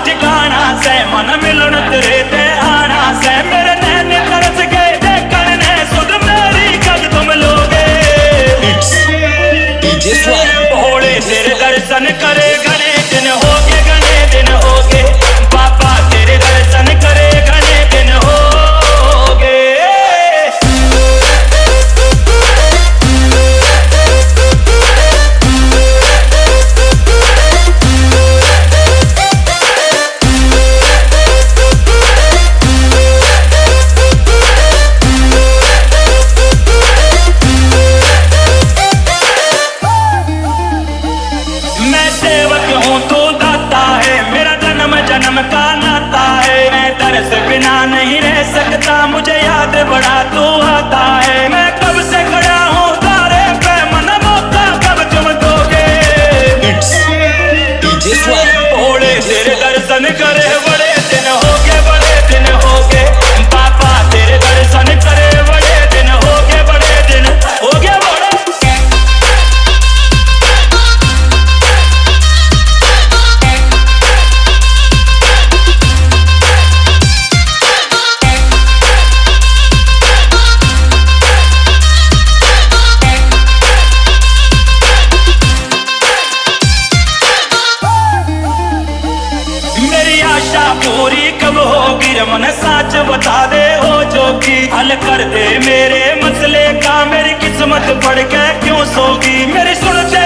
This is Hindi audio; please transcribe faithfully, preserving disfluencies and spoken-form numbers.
ठिकाना से मन मिलन तेरे ते आना से मेरे नैन तरस गए देखन ने सुध मेरी कद तुम लोगे भोले तेरे दर्शन करे घने दिन होगे घने दिन होगे बाबा तेरे दर्शन करे घने दिन होगे मैं सेवक हूँ तू दाता है मेरा जन्म जन्म का नाता है मैं तरस बिना नहीं रह सकता मुझे याद बड़ा तू आता है मैं कब से खड़ा हूँ तारे पे मन मौका कब तुम दोगे भोले तेरे दर्शन करे बड़े दिन होगे बड़े दिन होगे पापा तेरे दर्शन करे बड़े दिन होगे बड़े दिन होगे बड़े आशा पूरी कब होगी रमन साच बता दे हो जो की हल कर दे मेरे मसले का मेरी किस्मत पड़ के क्यों सोगी मेरी सुन दे